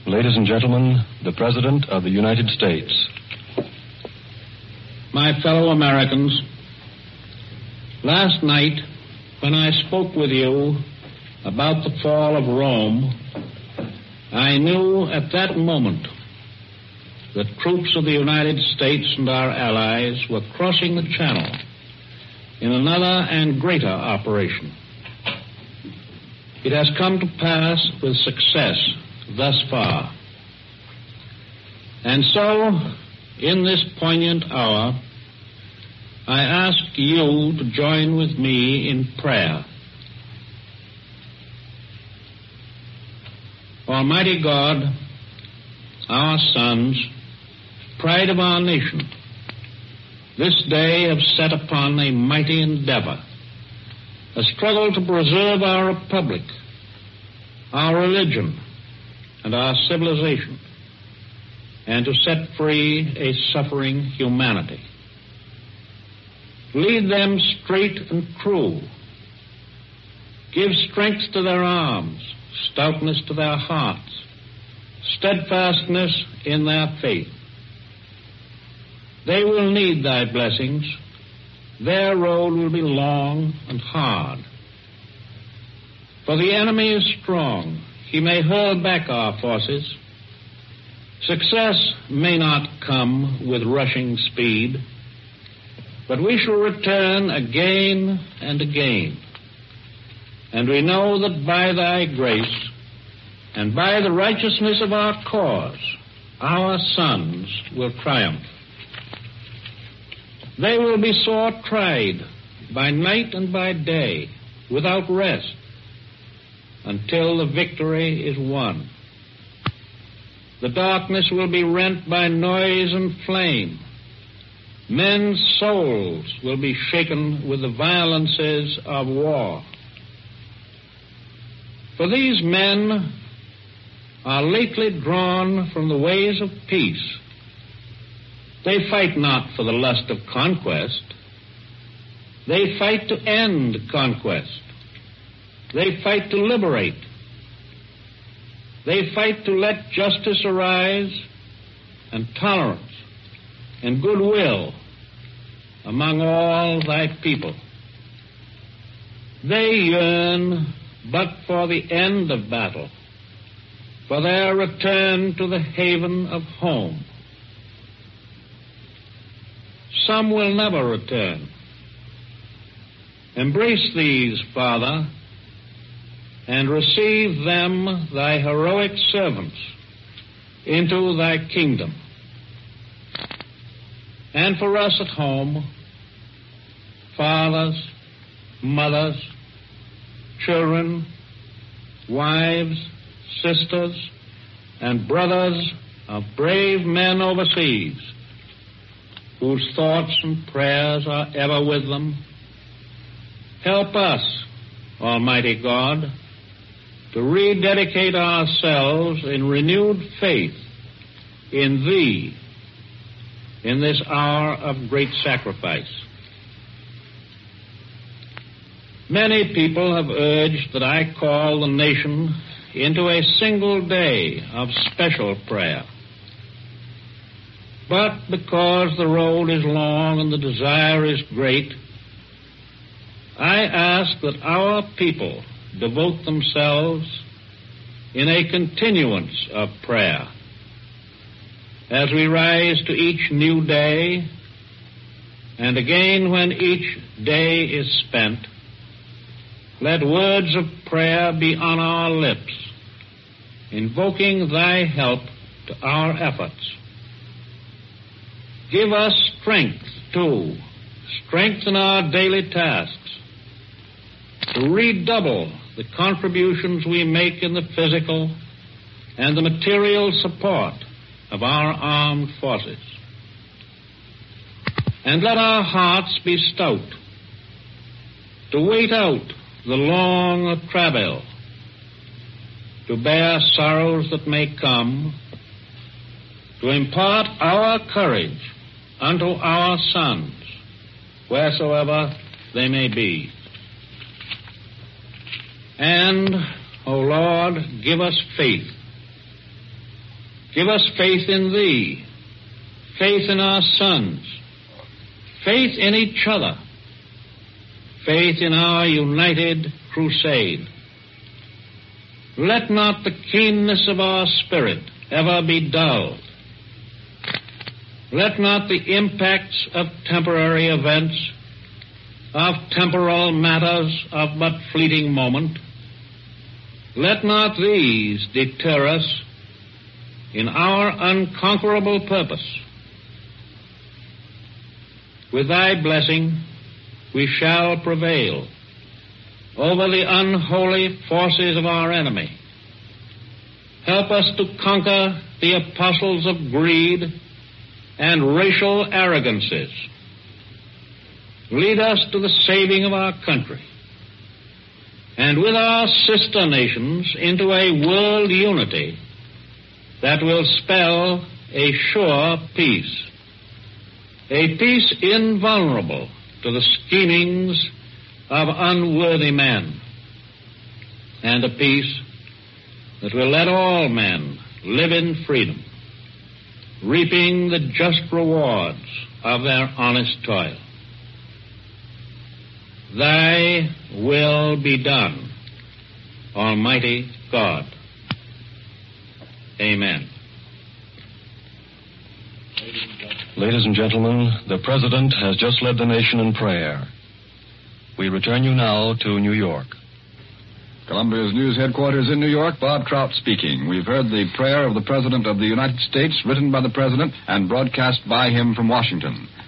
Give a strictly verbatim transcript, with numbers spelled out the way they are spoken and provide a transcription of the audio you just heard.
Ladies and gentlemen, the President of the United States. My fellow Americans, last night when I spoke with you about the fall of Rome, I knew at that moment that troops of the United States and our allies were crossing the Channel in another and greater operation. It has come to pass with success thus far. And so, in this poignant hour, I ask you to join with me in prayer. Almighty God, our sons, pride of our nation, this day have set upon a mighty endeavor, a struggle to preserve our republic, our religion, and our civilization, and to set free a suffering humanity. Lead them straight and true. Give strength to their arms, stoutness to their hearts, steadfastness in their faith. They will need thy blessings. Their road will be long and hard. For the enemy is strong. He may hurl back our forces. Success may not come with rushing speed, but we shall return again and again. And we know that by thy grace and by the righteousness of our cause, our sons will triumph. They will be sore tried by night and by day, without rest, until the victory is won. The darkness will be rent by noise and flame. Men's souls will be shaken with the violences of war. For these men are lately drawn from the ways of peace. They fight not for the lust of conquest. They fight to end conquest. They fight to liberate. They fight to let justice arise and tolerance and goodwill among all thy people. They yearn but for the end of battle, for their return to the haven of home. Some will never return. Embrace these, Father, and receive them, thy heroic servants, into thy kingdom. And for us at home, fathers, mothers, children, wives, sisters, and brothers of brave men overseas, whose thoughts and prayers are ever with them, help us, Almighty God, to rededicate ourselves in renewed faith in Thee in this hour of great sacrifice. Many people have urged that I call the nation into a single day of special prayer. But because the road is long and the desire is great, I ask that our people devote themselves in a continuance of prayer. As we rise to each new day, and again when each day is spent, let words of prayer be on our lips, invoking thy help to our efforts. Give us strength, too, strength in our daily tasks, to redouble the contributions we make in the physical and the material support of our armed forces. And let our hearts be stout to wait out the long travail, to bear sorrows that may come, to impart our courage unto our sons, wheresoever they may be. And, O Lord, give us faith Give us faith in Thee, faith in our sons, faith in each other, faith in our united crusade. Let not the keenness of our spirit ever be dulled. Let not the impacts of temporary events, of temporal matters of but fleeting moment, let not these deter us in our unconquerable purpose. With Thy blessing, we shall prevail over the unholy forces of our enemy. Help us to conquer the apostles of greed and racial arrogances. Lead us to the saving of our country, and with our sister nations into a world unity that will spell a sure peace, a peace invulnerable to the schemings of unworthy men, and a peace that will let all men live in freedom, reaping the just rewards of their honest toil. Thy will be done, Almighty God. Amen. Ladies and gentlemen, the President has just led the nation in prayer. We return you now to New York. Columbia's news headquarters in New York, Bob Trout speaking. We've heard the prayer of the President of the United States, written by the President and broadcast by him from Washington.